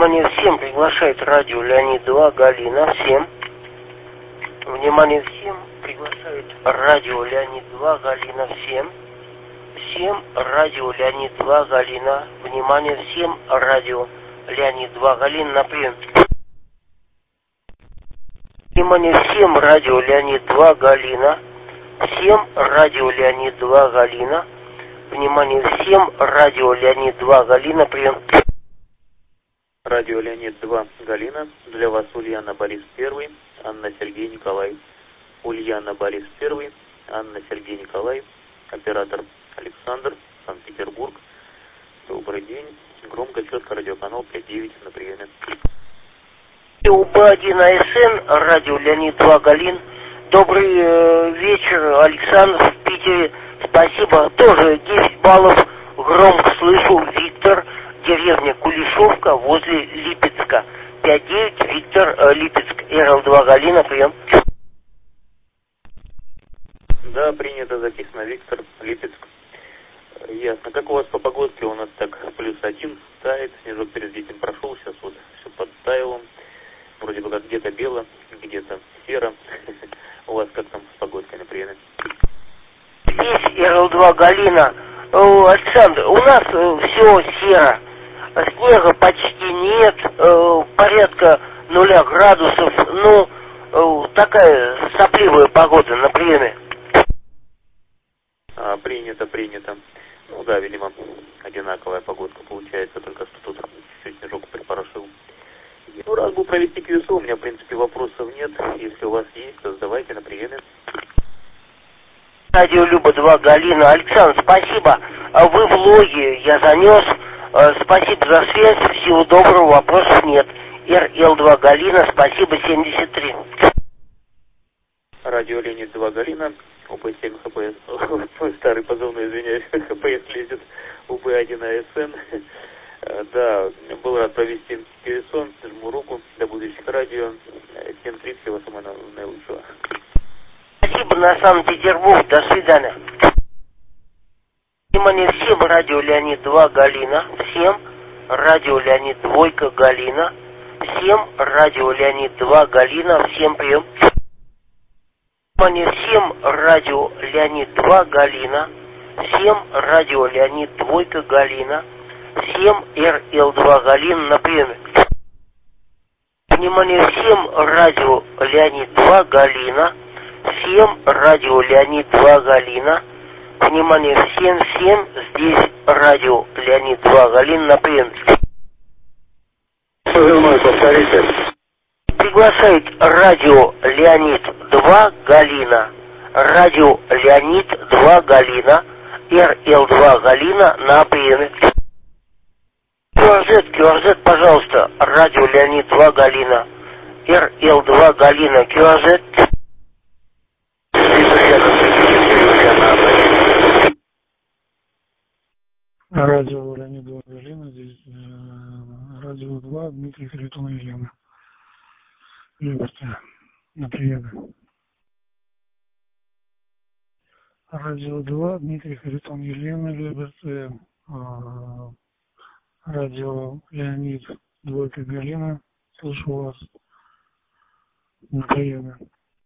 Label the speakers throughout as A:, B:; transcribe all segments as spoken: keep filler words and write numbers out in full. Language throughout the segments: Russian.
A: Внимание всем, приглашает радио Леонид два Галина. Всем. Внимание всем, приглашает радио Леонид два Галина. Всем. Всем радио Леонид два Галина. Внимание всем, радио Леонид два Галина на прием. Внимание всем, радио Леонид два Галина. Всем радио Леонид два Галина. Внимание всем, радио Леонид два Галина, прием.
B: Радио Леонид два Галина. Для вас Ульяна Борис Первый, Анна Сергей Николай. Ульяна Борис Первый, Анна Сергей Николай. Оператор Александр, Санкт-Петербург. Добрый день. Громко, четко, радиоканал пять девять на приеме.
A: У Б один А С Н, радио Леонид два Галин. Добрый э, вечер, Александр в Питере. Спасибо. Тоже десять баллов. Громко слышу. Виктор, деревня Кулешовка, возле Липецка. пять девять, Виктор, э, Липецк. Р Л два Галина, прием.
B: Да, принято, записано, Виктор, Липецк. Ясно. Как у вас по погодке? У нас так плюс один, тает, снежок перед этим прошел, сейчас вот все подтаяло. Вроде бы как где-то бело, где-то серо. У вас как там с погодкой на приеме?
A: Здесь Р Л два Галина. О, Александр, у нас э, все серо. Снега почти нет, э, порядка нуля градусов. Ну, э, такая сопливая погода на приеме.
B: А, принято, принято. Ну да, видимо, одинаковая погодка получается, только что тут чуть-чуть снежок припорошил. Ну, раз бы провести КВСО, у меня, в принципе, вопросов нет. Если у вас есть, то задавайте на приеме.
A: Радио Люба два Галина. Александр, спасибо. Вы в логе, я занес. Спасибо за связь. Всего доброго, вопросов нет. Р Л два Галина, спасибо, семьдесят три.
B: Радио Леонид два Галина. У Б семь Х П С. Старый позывной, извиняюсь, Х П С лезет. У Б один А С Н. Да, был рад провести КВСО. Жму руку для будущих радио. семь тридцать, всего самого наилучшего.
A: Спасибо, на Санкт-Петербург. До свидания. Внимание всем, радио Леонид два Галина. Всем радио Леонид двойка Галина. Всем радио Леонид два Галина. Всем прием. Внимание всем, радио Леонид два Галина. Всем радио Леонид двойка Галина. Всем Р Л два Галина на приеме. Внимание всем, радио Леонид два Галина. Всем радио Леонид два Галина. Внимание всем, всем, здесь радио Леонид два Галина на приеме.
B: Повторите.
A: Приглашает радио Леонид два Галина. Радио Леонид два Галина. Р Л два Галина на приеме. Q R Z, Q R Z, пожалуйста, радио Леонид два Галина. Р Л два Галина, Q R Z.
C: Радио Леонид два Галина, здесь э, радио два, Дмитрий Харитон Елена. Любите, на приеме. Радио два, Дмитрий Харитон Елена, любите. Э, радио Леонид двойка Галина, слышу вас на приеме.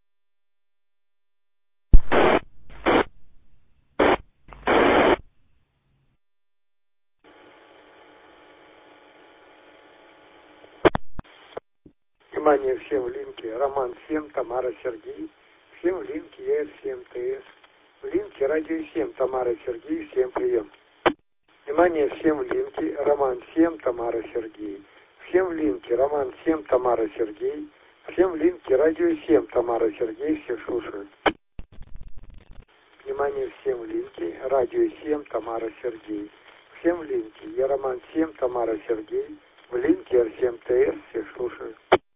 D: Внимание всем в линке Роман семь, Тамара Сергей. Всем в линке Е Р семь Т С. В линке Радио семь, Тамара Сергей. Всем прием. Внимание всем в линке Роман семь, Тамара Сергей. Всем в линке Роман семь, Тамара Сергей. Всем в линке Радио семь, Тамара Сергей. Всех слушают. Внимание всем в линке Радио семь, Тамара Сергей. Всем в линке Я Роман семь, Тамара Сергей. В линке Р семь Т С. Всех слушают.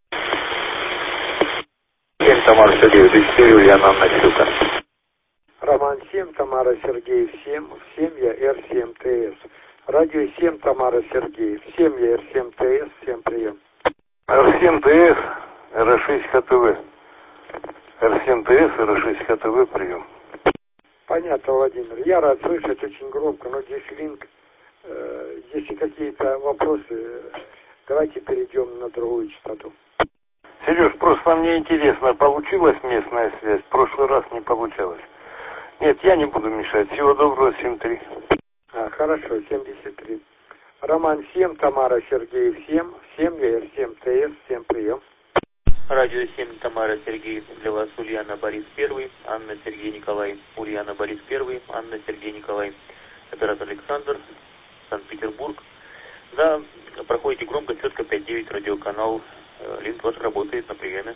B: семь Тамара Сергей, десять Ульяна Анна Щука.
D: Роман семь, Тамара Сергей, всем, в семье Р семь Т С. Радио семь, Тамара Сергей, в семье Р семь Т С, всем прием.
E: Р семь Т С, Р шесть Х Т В. Р семь Т С, Р шесть Х Т В, прием.
D: Понятно, Владимир. Я рад слышать очень громко, но здесь линк, э, если какие-то вопросы, Давайте перейдем на другую частоту.
E: Сереж, просто мне интересно, получилась местная связь? В прошлый раз не получалось. Нет, я не буду мешать. Всего доброго, семь три.
D: А, хорошо, семьдесят три. Роман семь, Тамара Сергеев семь, семь эр семь тэ эс, всем прием.
B: Радио семь, Тамара Сергеев, для вас Ульяна Борис Первый, Анна Сергей Николай. Ульяна Борис Первый, Анна Сергей Николай. Оператор Александр, Санкт-Петербург. Да, проходите громко, четко, пять девять, радиоканал. Линк ваш работает на приеме.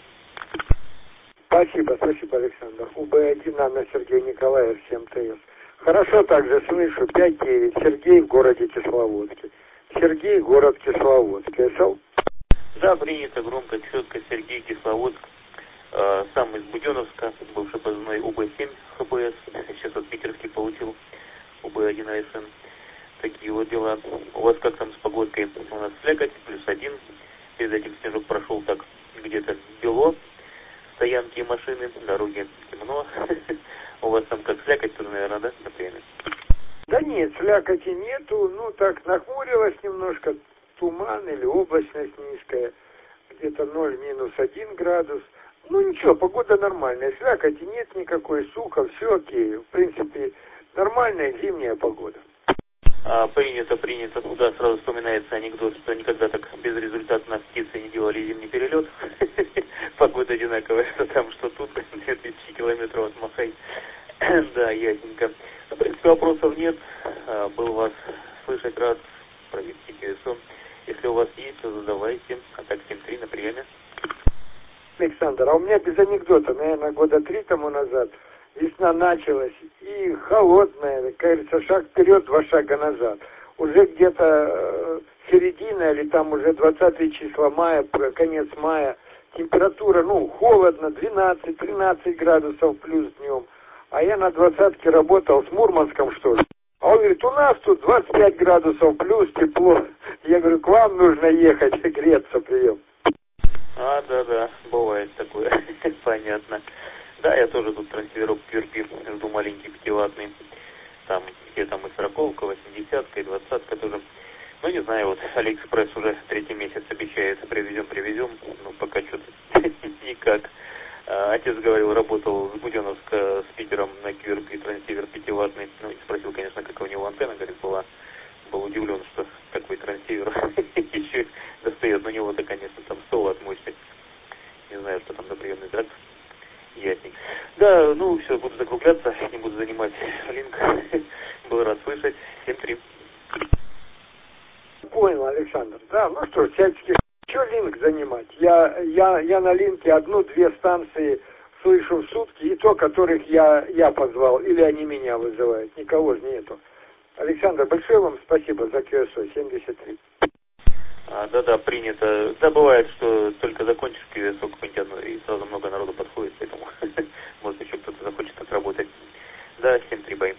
D: Спасибо, спасибо, Александр. У Б один, Анна Сергей Николай, эр семь тэ эс. Хорошо также слышу, пять девять, Сергей в городе Кисловодске. Сергей, город Кисловодск. СЛ?
B: Да, принято громко, четко, Сергей, Кисловодск. Э, сам из Буденновска, бывший позывной У Б семь ха бэ эс. Сейчас вот питерский получил, У Б один а эс эн. Такие вот дела. У вас как там с погодкой? У нас слякоть, плюс один. Перед этим снежок прошел так где-то бело. Стоянки и машины, дороги темно. У вас там как слякоть тоже, наверное, да, например?
D: Да нет, слякоти нету. Ну так, нахмурилось немножко. Туман или облачность низкая. Где-то ноль минус один градус. Ну ничего, погода нормальная. Слякоти нет никакой, сухо, все окей. В принципе, нормальная зимняя погода.
B: А, принято, принято. Да, сразу вспоминается анекдот, что никогда так безрезультатно птицы не делали зимний перелет. Погода одинаковая, что там, что тут, две тысячи километров от Махай. Да, ясненько. В принципе, вопросов нет. Был вас слышать, рад провести КСО. Если у вас есть, то задавайте. А так, семь три на приеме.
D: Александр, а у меня без анекдота, наверное, года три тому назад весна началась, и холодная, как говорится, шаг вперед, два шага назад. Уже где-то э, середина или там уже двадцатое число мая, конец мая, температура, ну, холодно, двенадцать-тринадцать градусов плюс днем. А я на двадцатке работал с Мурманском, что ли. А он говорит, у нас тут двадцать пять градусов плюс, тепло. Я говорю, к вам нужно ехать, греться, прием.
B: А, да-да, бывает такое, понятно. Да, я тоже тут трансферок Кирпи жду маленький пятиваттный. Там все там и сороковка, восьмидесятка, и двадцатка тоже. Ну, не знаю, вот Алиэкспресс уже третий месяц обещает, привезем, привезем. Ну, пока что-то никак. А, отец говорил, работал с Буденновска с Питером на Кирпи, трансивер пятиваттный. Ну, и спросил, конечно, какая у него антенна, говорит, была. Был удивлен, что такой трансивер еще достает. На него-то, конечно, там сто ватт мощность. Не знаю, что там за приемный тракт. Ясней. Да, ну все, буду закругляться, не буду занимать линк. Был рад слышать. семь три.
D: Понял, Александр. Да, ну что ж, всячески, что линк занимать? Я, я, я на линке одну-две станции слышу в сутки, и то, которых я, я позвал, или они меня вызывают. Никого же нету. Александр, большое вам спасибо за КСО семьдесят три.
B: А, да-да, принято. Да, бывает, что только закончишь КСО какой-нибудь одно, и сразу много народу подходит, поэтому может еще кто-то захочет отработать. Да, семь три, бай.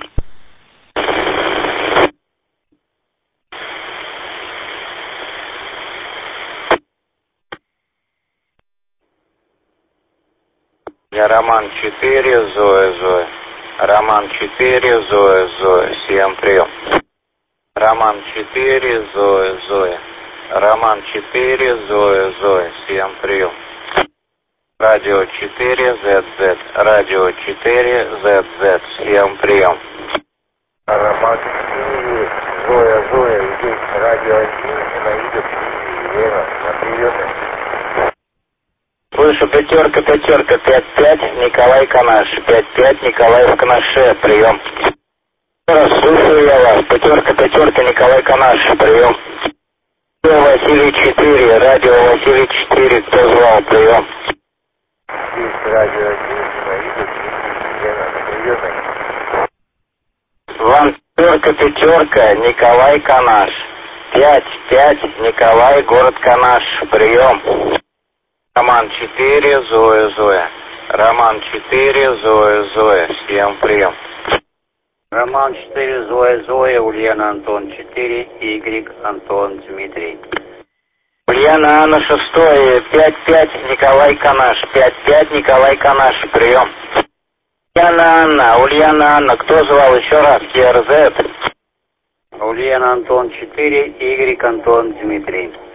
F: Я Роман четыре, Зоя, Зоя. Роман четыре, Зоя, Зоя. Всем прием. Роман четыре, Зоя, Зоя. Роман четыре, Зоя, Зоя. Всем прием. Радио четыре, зет зет. Радио четыре, зет зет. Всем прием.
G: Роман четыре, Зоя, Зоя. Здесь радио один, Зинаида, Елена. На приеме.
F: Слышу, пятерка, пятерка, пять пять, Николай Канаш. пять пять, Николай в Канаше. Прием. Слушаю я вас. Пятерка, пятерка, Николай Канаш. Прием. Радио Василий четыре, радио Василий четыре, кто звал? Прием.
G: Здесь радио один, Зинаида, Елена. На приеме.
F: Вам пятерка, пятерка, Николай Канаш. пять пять, Николай, город Канаш. Прием. Роман четыре, Зоя, Зоя. Роман четыре, Зоя, Зоя. Всем прием.
H: Роман четыре, Зоя, Зоя. Ульяна Антон четыре, Игорь Антон Дмитрий.
F: Ульяна Анна шестой, пять пять, Николай Канаш. пять пять, Николай Канаш. Прием. Ульяна Анна, Ульяна Анна. Кто звал еще раз? Т Р З.
H: Ульяна Антон четыре, Игорь Антон Дмитрий.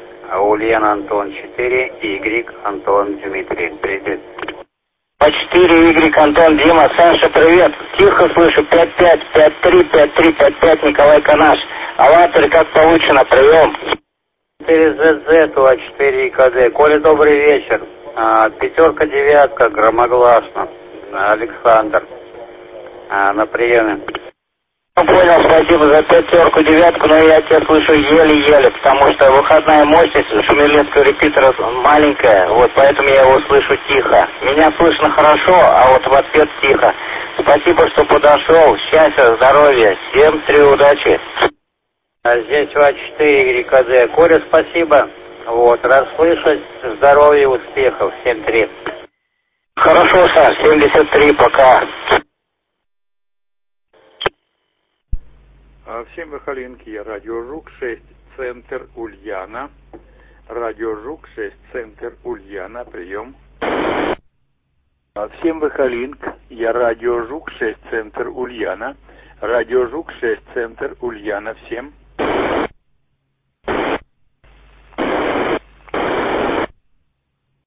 H: Ульяна Антон четыре, Y Антон Дмитрий. Привет.
F: По четыре, Y Антон, Дима, Саша, привет. Тихо слышу, пять пять, пять три, пять три, пять пять, Николай Канаш. Аллатырь, как получено, прием.
H: четыре зет зет, У А четыре И К Д. Коля, добрый вечер. А, пятерка, девятка, громогласно. Александр. А, на приеме.
F: Понял, спасибо за пятерку, девятку, но я тебя слышу еле-еле, потому что выходная мощность шумерлинского репитера маленькая, вот поэтому я его слышу тихо. Меня слышно хорошо, а вот в ответ тихо. Спасибо, что подошел, счастья, здоровья, всем три удачи.
H: А здесь У А четыре, Y К Д. Коля, спасибо. Вот, расслышать, здоровья, успехов, семь три.
F: Хорошо, Саш, семьдесят три, пока.
I: Всем Выхолинки, я радио Жук шесть, центр Ульяна. Радио Жук шесть, центр Ульяна, прием. Всем Выхолинк, я радио Жук шесть, центр Ульяна. Радио Жук шесть, центр Ульяна, всем.